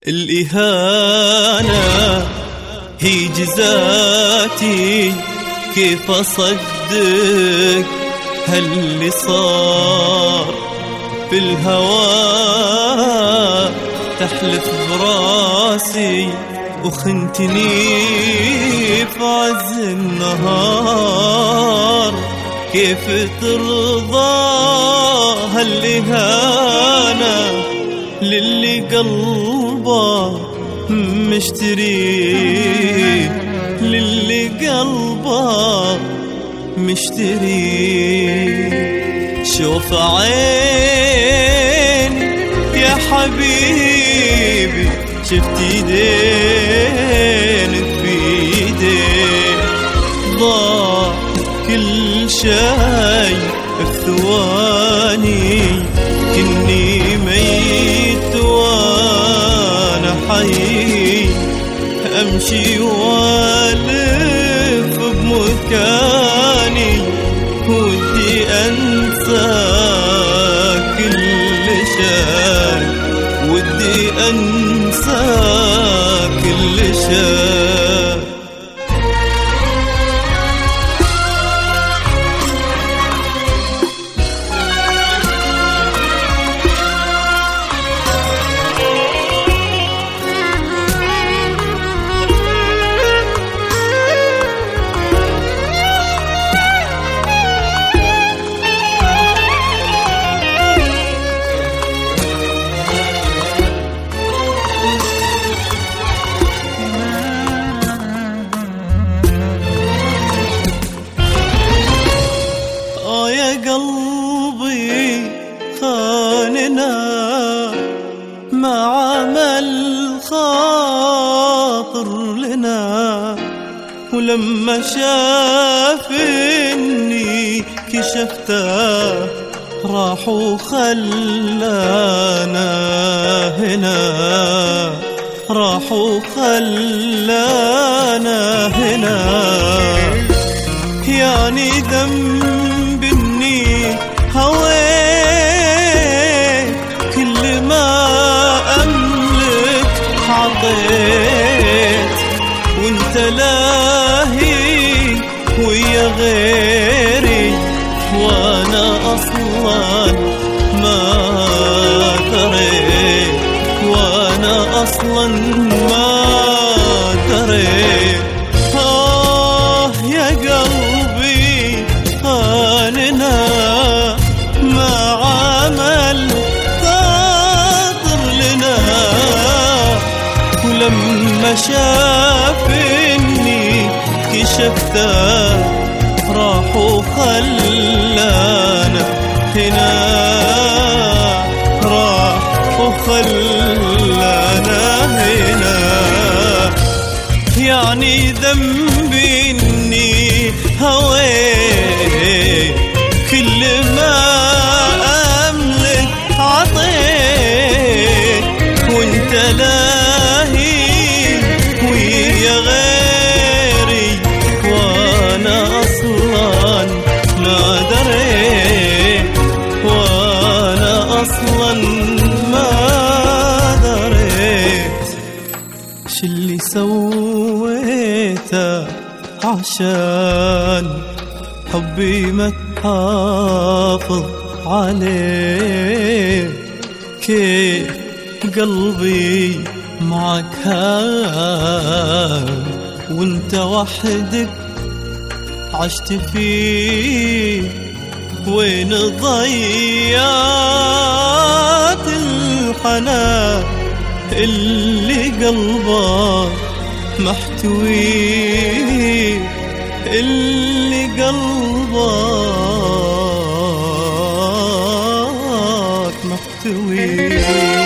الإهانة هي جزاتي، كيف أصدق هاللي صار في الهوى؟ تحلف براسي وخنتني في عز النهار، كيف ترضى هالإهانة للي قلبه مشتري، للي قلبه مشتري. شوف عين يا حبيبي، شفت ايدينك بيدين، ضاع كل شي بثواني، كني ميت وانا حي، امشي والف بمكاني، ودي انسى كل شي، ودي انسى كل شي. قلبي خاننا ما عمل خاطر لنا، ولما شاف اني كشفته راح وخلانا هنا، راح وخلانا هنا. يعني ذنب اني هويت، كل ما املك عطيت، وانت لاهي ويا غيري، وانا اصلا ما دريت، وانا اصلا ما دريت. يا قلبي خاننا ما عمل خاطر لنا، ولما شاف اني كشفته راح وخلانا هنا، راح وخلانا هنا. يعني ذنبي اني هويت، كل ما املك عطيت، وانت لاهي ويا غيري، وانا اصلا ما دريت، وانا اصلا ما دريت. شلي سويته عشان حبي ما تحافظ عليه، كيف قلبي معك هان، وانت وحدك عشت فيه، وين ضيعت الحنان اللي قلبك محتوي، اللي قلبك محتوي.